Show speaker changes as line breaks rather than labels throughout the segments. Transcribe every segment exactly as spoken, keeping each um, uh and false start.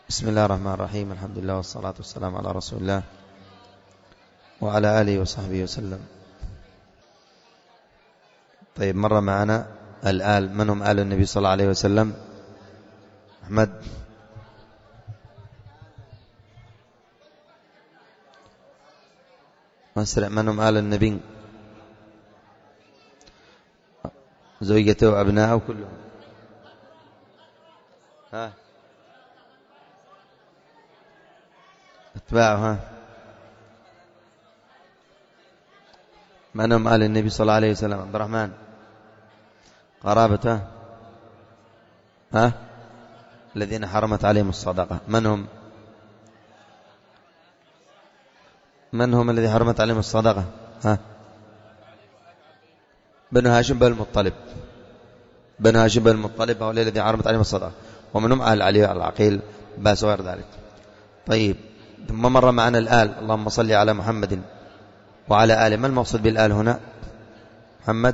بسم الله الرحمن الرحيم. الحمد لله والصلاة والسلام على رسول الله وعلى آله وصحبه وسلم. طيب، مر معنا الآل. من هم آل النبي صلى الله عليه وسلم؟ أحمد. مسرع. من هم آل النبي؟ زوجته وأبنائه كلهم. ها اتباعه. ها من هم آل النبي صلى الله عليه وسلم؟ عبد الرحمن. قرابته. ها الذين حرمت عليهم الصدقة. من هم من هم الذي حرمت عليهم الصدقة؟ ها بنو هاشم بن المطلب. بنو هاشم بن المطلب هؤلاء الذين حرمت عليهم الصدقة، ومنهم آل علي العقيل باس وغير ذلك. طيب، ثم مر معنا الآل. اللهم صل على محمد وعلى آله. ما المقصود بالآل هنا؟ محمد.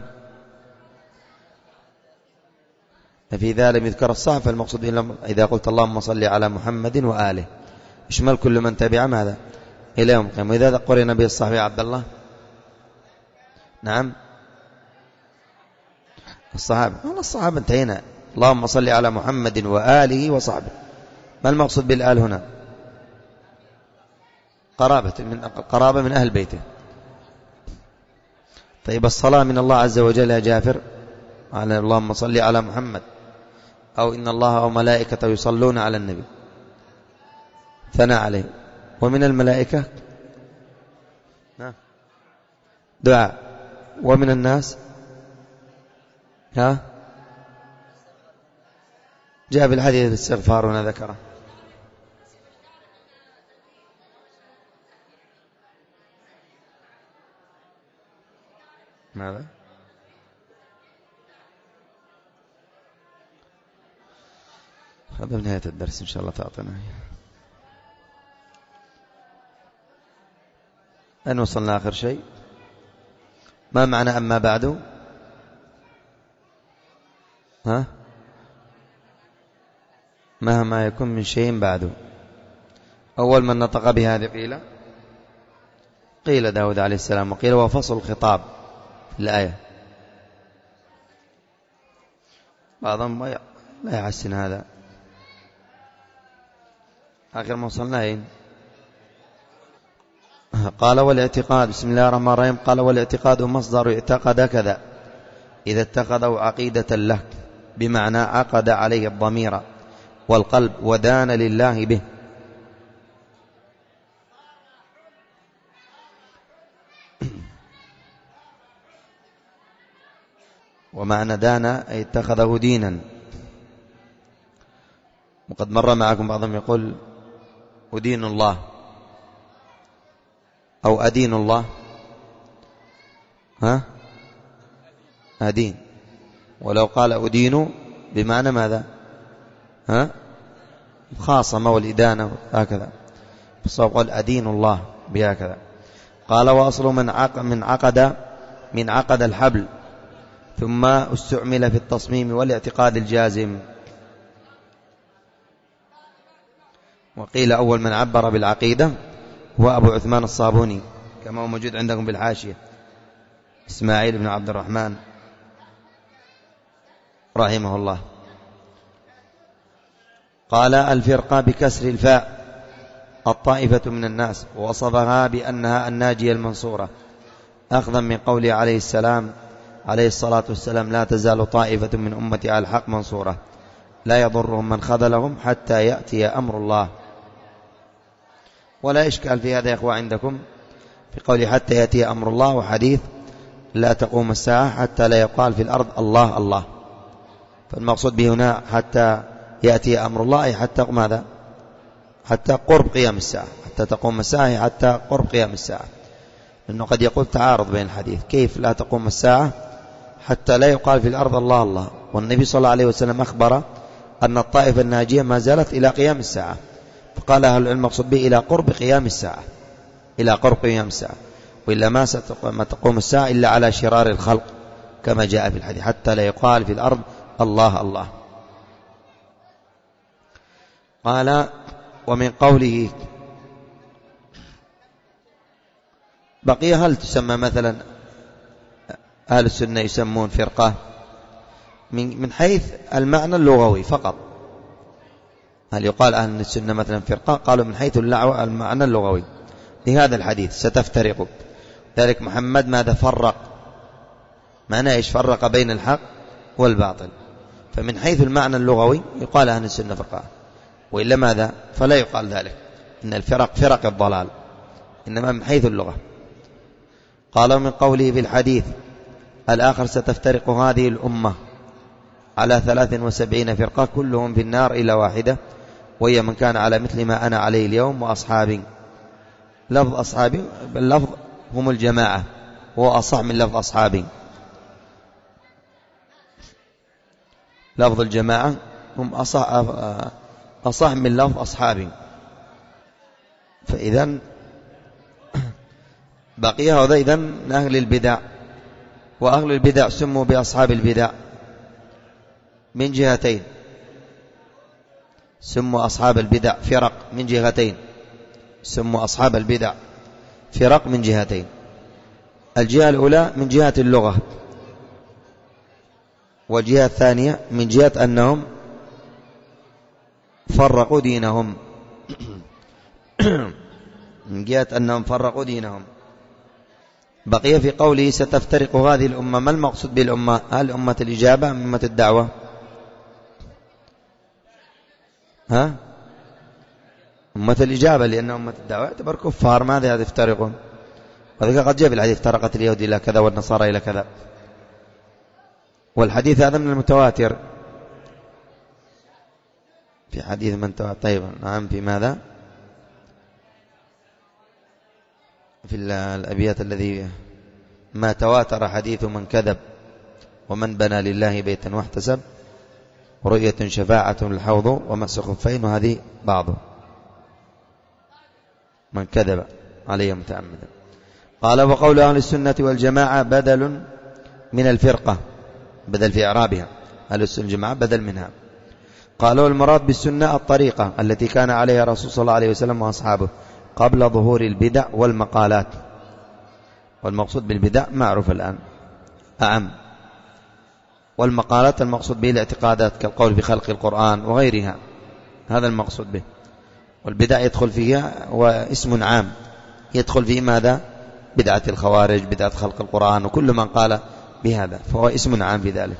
في ذا لم يذكر الصحابة، فالمقصود إذا قلت اللهم صل على محمد وآله يشمل كل من تبع ماذا إلى يوم القيامة. وإذا قرن به الصحابي عبد الله. نعم الصحابة. والله الصحابة انتهينا. اللهم صل على محمد وآله وصحبه. ما المقصود بالآل هنا؟ قرابة من قرابة من أهل بيته. طيب، الصلاة من الله عز وجل يا جافر على اللهم صل على محمد، أو إن الله وملائكته يصلون على النبي، ثناء عليه. ومن الملائكة دعاء، ومن الناس ها جاء في الحديث الاستغفار هنا ذكره. ماذا؟ هذا نهاية الدرس إن شاء الله تعطينا. أن وصلنا آخر شيء. ما معنى أما بعد؟ ها مهما يكون من شيء بعده. أول من نطق بهذه قيل قيل داود عليه السلام، وقيل وفصل الخطاب في الآية. بعضهم لا يحسن هذا. آخر ما وصلنا إيه؟ قال والاعتقاد. بسم الله الرحمن الرحيم. قال والاعتقاد مصدر اعتقد كذا إذا اتخذه عقيدة له، بمعنى عقد عليه الضمير والقلب ودان لله به. ومعنى دان أي اتخذه دينا. وقد مر معكم بعضهم يقول أدين الله أو أدين الله. ها أدين. ولو قال أدين بمعنى ماذا؟ ها خاصمة والإدانة هكذا. فالصواب قال أدين الله بهكذا. قال وأصل من عقد من عقد من عقد الحبل، ثم استعمل في التصميم والاعتقاد الجازم. وقيل أول من عبر بالعقيدة هو أبو عثمان الصابوني، كما هو موجود عندكم بالحاشية، إسماعيل بن عبد الرحمن رحمه الله. قال الفرقة بكسر الفاء، الطائفة من الناس، ووصفها بأنها الناجية المنصورة، أخذا من قوله عليه السلام عليه الصلاة والسلام لا تزال طائفة من أمتي على الحق منصورة لا يضرهم من خذلهم حتى يأتي أمر الله. ولا إشكال في هذا يا إخوة عندكم في قوله حتى يأتي أمر الله، وحديث لا تقوم الساعة حتى لا يقال في الأرض الله الله. فالمقصود به هنا حتى يأتي أمر الله أي حتى ماذا؟ حتى قرب قيام الساعة. حتى تقوم الساعة حتى قرب قيام الساعة. لأنه قد يقول تعارض بين الحديث، كيف لا تقوم الساعة حتى لا يقال في الأرض الله الله، والنبي صلى الله عليه وسلم أخبر أن الطائفة الناجية ما زالت إلى قيام الساعة. فقال أهل العلم المقصود به إلى قرب قيام الساعة، إلى قرب قيام الساعة، وإلا ما ما تقوم الساعة إلا على شرار الخلق كما جاء في الحديث حتى لا يقال في الأرض الله الله. قال ومن قوله بقية، هل تسمى مثلا أهل السنة يسمون فرقة من حيث المعنى اللغوي فقط؟ هل يقال أهل السنة مثلا فرقة؟ قالوا من حيث المعنى اللغوي لهذا الحديث ستفترق. ذلك محمد ماذا فرق؟ معنى إيش؟ فرق بين الحق والباطل. فمن حيث المعنى اللغوي يقال أهل السنة فرقة، وإلا ماذا؟ فلا يقال ذلك، إن الفرق فرق الضلال، إنما من حيث اللغة. قالوا من قوله في الحديث الآخر ستفترق هذه الأمة على ثلاث وسبعين فرقة كلهم في النار إلى واحدة وهي من كان على مثل ما أنا عليه اليوم وأصحابي. لفظ أصحابي باللفظ هم الجماعة، وهو أصح من لفظ أصحابي. لفظ الجماعة هم أصح, أصح من لفظ أصحابي. فإذا بقي هذا إذن أهل البدع، وأهل البدع سموا بأصحاب البدع من جهتين، سموا أصحاب البدع فرق من جهتين، سموا أصحاب البدع فرق من جهتين. الجهة الأولى من جهة اللغة، والجهة الثانية من جهة أنهم فرقوا دينهم من جهة أنهم فرقوا دينهم. بقي في قوله ستفترق هذه الأمة، ما المقصود بالأمة؟ هل أمة الإجابة أم أمة الدعوة؟ ها؟ أمة الإجابة، لأن أمة الدعوة يعتبر كفار، ماذا يفترقون؟ وذلك قد جاء في الحديث افترقت اليهود إلى كذا والنصارى إلى كذا، والحديث هذا من المتواتر. في حديث من تواتر. طيب نعم، في ماذا؟ في الأبيات الذي ما تواتر حديث من كذب ومن بنى لله بيتا واحتسب رؤية شفاعة الحوض ومس خفين، وهذه بعضه من كذب عليه متعمدا. قال وقول أهل السنة والجماعة بدل من الفرقة، بدل في إعرابها، أهل السنة والجماعة بدل منها. قالوا المراد بالسنة الطريقة التي كان عليها رسول صلى الله عليه وسلم وأصحابه قبل ظهور البدع والمقالات، والمقصود بالبدع معروف الآن أعم، والمقالات المقصود به الاعتقادات كالقول بخلق القرآن وغيرها، هذا المقصود به. والبدع يدخل فيها واسم عام، يدخل فيه ماذا؟ بدعة الخوارج، بدعة خلق القرآن، وكل من قال بهذا فهو اسم عام في ذلك.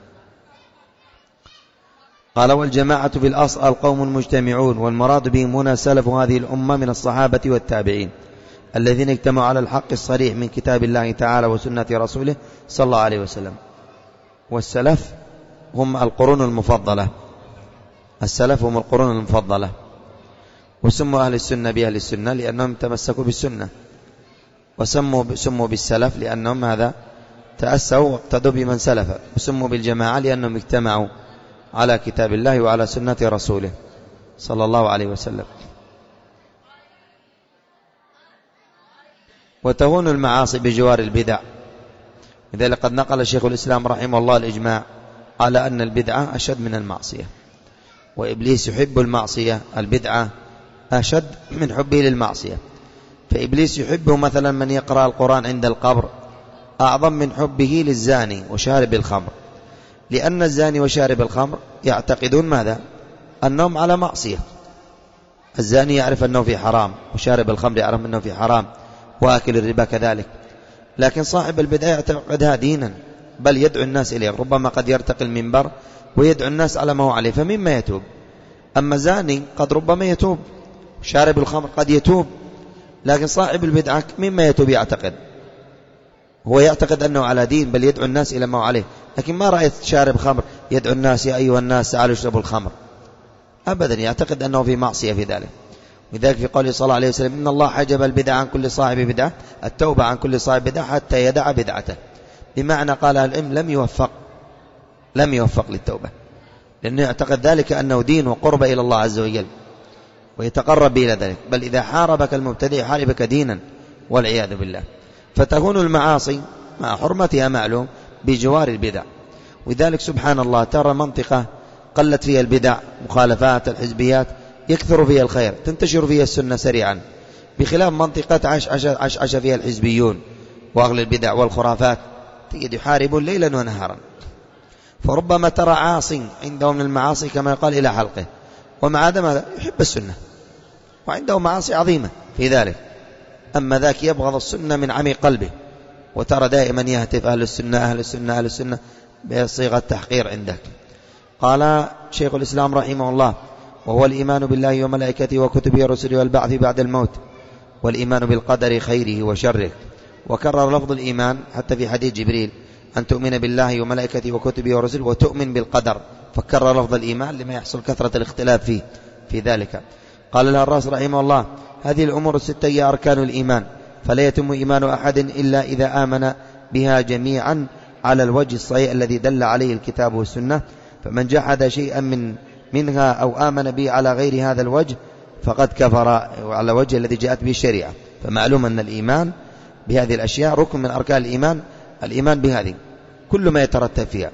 قال والجماعة في الأصل القوم المجتمعون، والمراد بهم هنا سلف هذه الأمة من الصحابة والتابعين الذين اجتمعوا على الحق الصريح من كتاب الله تعالى وسنة رسوله صلى الله عليه وسلم. والسلف هم القرون المفضلة، السلف هم القرون المفضلة. وسموا أهل السنة بأهل السنة لأنهم تمسكوا بالسنة، وسموا سموا بالسلف لأنهم هذا تأسوا واقتدوا بمن سلف، وسموا بالجماعة لأنهم اجتمعوا على كتاب الله وعلى سنة رسوله صلى الله عليه وسلم. وتهون المعاصي بجوار البدع، لذلك قد نقل شيخ الإسلام رحمه الله الإجماع على أن البدعة أشد من المعصية، وإبليس يحب المعصية، البدعة أشد من حبه للمعصية. فإبليس يحبه مثلا من يقرأ القرآن عند القبر أعظم من حبه للزاني وشارب الخمر، لأن الزاني وشارب الخمر يعتقدون ماذا؟ أنهم على معصية. الزاني يعرف أنه في حرام، وشارب الخمر يعرف أنه في حرام، وآكل الربا كذلك. لكن صاحب البدعة يعتقدها دينا، بل يدعو الناس إليه، ربما قد يرتقي المنبر ويدعو الناس على ما هو عليه، فمما يتوب. أما زاني قد ربما يتوب، شارب الخمر قد يتوب، لكن صاحب البدعة مما يتوب يعتقد، هو يعتقد أنه على دين، بل يدعو الناس إلى ما هو عليه. لكن ما رأيت شارب خمر يدعو الناس يا أيها الناس تعالوا اشربوا الخمر، أبدا، يعتقد أنه في معصية في ذلك. لذلك في قوله صلى الله عليه وسلم إن الله حجب البدع عن كل صاحب بدعة، التوبة عن كل صاحب بدعة حتى يدع بدعته. بمعنى قال العلم لم يوفق لم يوفق للتوبة، لأنه يعتقد ذلك أنه دين وقرب إلى الله عز وجل، ويتقرب إلى ذلك، بل إذا حاربك المبتدئ يحاربك دينا والعياذ بالله. فتكون المعاصي مع حرمتها معلوم بجوار البدع. وذلك سبحان الله ترى منطقة قلت فيها البدع، مخالفات الحزبيات، يكثر فيها الخير، تنتشر فيها السنة سريعا، بخلاف منطقة عش عش عش, عش فيها الحزبيون وأغل البدع والخرافات، تجد يحاربون ليلا ونهارا. فربما ترى عاص عنده من المعاصي كما يقال إلى حلقه، ومع هذا يحب السنة وعنده معاصي عظيمة في ذلك. أما ذاك يبغض السنة من عميق قلبه، وترى دائما يهتف أهل السنة أهل السنة أهل السنة بصيغة تحقير عندك. قال شيخ الإسلام رحمه الله: وهو الإيمان بالله وملائكته وكتبه ورسله والبعث بعد الموت، والإيمان بالقدر خيره وشره. وكرر لفظ الإيمان حتى في حديث جبريل أن تؤمن بالله وملائكته وكتبه ورسله وتؤمن بالقدر، فكرر لفظ الإيمان لما يحصل كثرة الاختلاف فيه في ذلك. قال الهراس رحمه الله: هذه الأمور الستة هي أركان الإيمان، فلا يتم إيمان أحد إلا إذا آمن بها جميعا على الوجه الصحيح الذي دل عليه الكتاب والسنة. فمن جحد شيئا من منها أو آمن به على غير هذا الوجه فقد كفر على وجه الذي جاءت به الشريعة. فمعلوم أن الإيمان بهذه الأشياء ركن من أركان الإيمان، الإيمان بهذه كل ما يترتب فيها،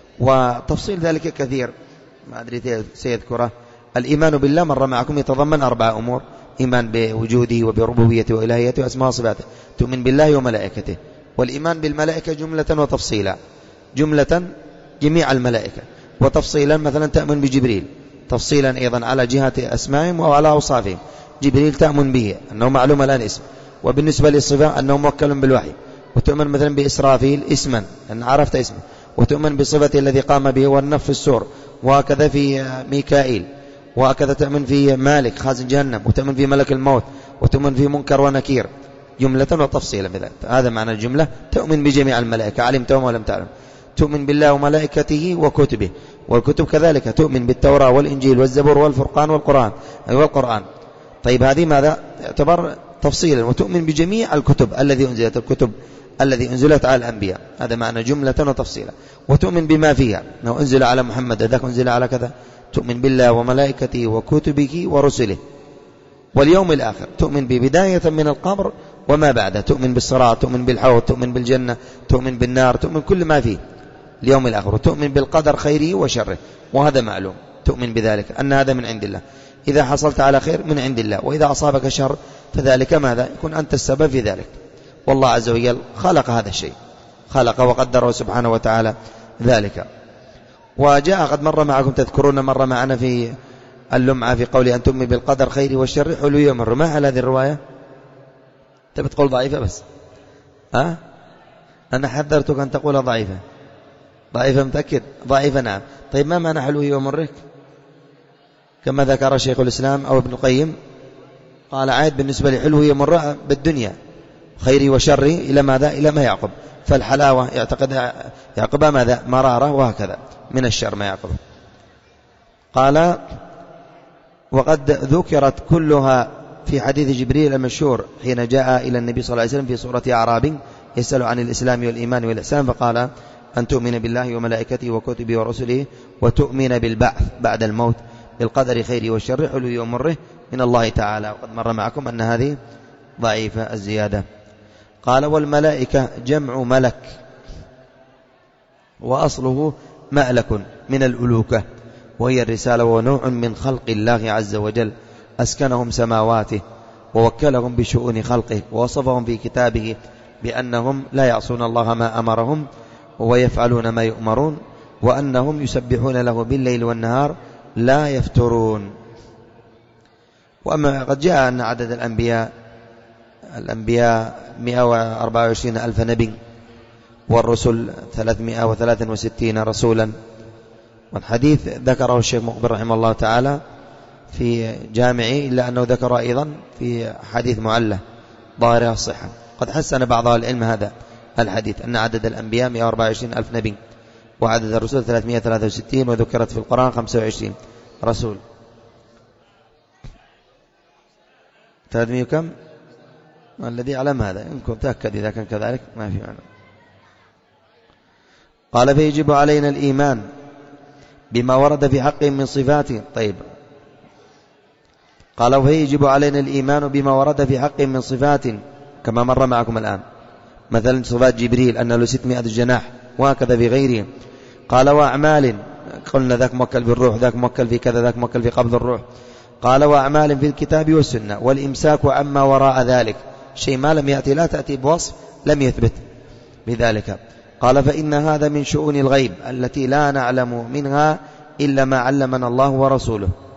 وتفصيل ذلك كثير ما أدري سيذكره. الإيمان بالله مر معكم يتضمن أربع أمور: إيمان بوجوده وبربوبيته وإلهيته وأسماء وصفاته، تؤمن بالله وملائكته. والإيمان بالملائكة جملة وتفصيلا: جملة جميع الملائكة، وتفصيلا مثلا تؤمن بجبريل، تفصيلا أيضا على جهة أسمائهم وعلى أوصافهم. جبريل تؤمن به أنه معلوم الآن اسم، وبالنسبة للصفة أنه موكل بالوحي، وتؤمن مثلا بإسرافيل اسما أن عرفت اسمه، وتؤمن بصفة الذي قام به والنفخ في السور، وهكذا في ميكائيل، وهكذا تؤمن في مالك خازن جهنم، وتؤمن في ملك الموت، وتؤمن في منكر ونكير، جملة وتفصيلا بذلك. هذا معنى الجملة: تؤمن بجميع الملائكة علمتهم ولم تعلم. تؤمن بالله وملائكته وكتبه، والكتب كذلك تؤمن بالتوراة والإنجيل والزبور والفرقان والقرآن أي أيوة والقرآن. طيب هذه ماذا يعتبر تفصيلا؟ وتؤمن بجميع الكتب الذي أنزلت الكتب الذي أنزلت على الأنبياء، هذا معنى جملة وتفصيلا. وتؤمن بما فيها، أنه أنزل على محمد ذاك أنزل على كذا. تؤمن بالله وملائكته وكتبه ورسله واليوم الآخر، تؤمن ببداية من القبر وما بعده، تؤمن بالصراط، تؤمن بالحوض، تؤمن بالجنة، تؤمن بالنار، تؤمن كل ما فيه اليوم الآخر، وتؤمن بالقدر خيره وشره. وهذا معلوم، تؤمن بذلك أن هذا من عند الله، إذا حصلت على خير من عند الله، وإذا أصابك شر فذلك ماذا يكون أنت السبب في ذلك. والله عز وجل خلق هذا الشيء، خلق وقدره سبحانه وتعالى ذلك. وجاء قد مر معكم تذكرون مر معنا في اللمعة في قول أن تؤمن بالقدر خيره والشر حلو يمر. ما هل هذه الرواية؟ أنت بتقول ضعيفة بس ها؟ أنا حذرتك أن تقول ضعيفة. ضعيفة متأكد؟ ضعيفة نعم. طيب ما معنى حلوه يمرك؟ كما ذكر شيخ الإسلام أو ابن القيم قال عاد بالنسبة لحلوه يمر بالدنيا، خيري وشري إلى ماذا؟ إلى ما يعقب. فالحلاوة يعتقد يعقبها ماذا؟ مرارة، وهكذا من الشر ما يعقبه. قال وقد ذكرت كلها في حديث جبريل المشهور حين جاء إلى النبي صلى الله عليه وسلم في سورة أعراب يسأل عن الإسلام والإيمان والإحسان، فقال أن تؤمن بالله وملائكته وكتبه ورسله وتؤمن بالبعث بعد الموت، بالقدر خيره والشر حلو يمره من الله تعالى. وقد مر معكم أن هذه ضعيفة الزيادة. قال والملائكة جمع ملك، وأصله مألك من الألوكة، وهي الرسالة، ونوع من خلق الله عز وجل أسكنهم سماواته ووكلهم بشؤون خلقه، ووصفهم في كتابه بأنهم لا يعصون الله ما أمرهم ويفعلون ما يؤمرون، وأنهم يسبحون له بالليل والنهار لا يفترون. وأما قد جاء أن عدد الأنبياء الأنبياء مئة وأربعة وعشرين ألف نبي، والرسل ثلاثمائة وثلاثة وستين رسولا. والحديث ذكره الشيخ مقبل رحمه الله تعالى في جامعه، إلا أنه ذكر أيضا في حديث معلة ظاهرها الصحة. قد حسن بعض العلم هذا الحديث أن عدد الأنبياء مئة وأربعة وعشرين ألف نبي، وعدد الرسل ثلاثمائة وثلاثة وستين، وذكرت في القرآن خمسة وعشرين رسول. ثلاثمائة كم؟ الذي يعلم هذا إن كنت تأكد، إذا كان كذلك ما في معنى. قال فيجب علينا الإيمان بما ورد في حقهم من صفاته. طيب قال فيجب علينا الإيمان بما ورد في حقهم من صفات كما مر معكم الآن، مثلا صفات جبريل أن له ستمائة جناح، وهكذا في غيره. قال وأعمال، قلنا ذاك موكل بالروح، ذاك موكل في كذا، ذاك موكل في قبض الروح، قال وأعمال في الكتاب والسنة، والإمساك عما وراء ذلك، شيء ما لم يأتي لا تأتي بوصف لم يثبت بذلك. قال فإن هذا من شؤون الغيب التي لا نعلم منها إلا ما علمنا الله ورسوله.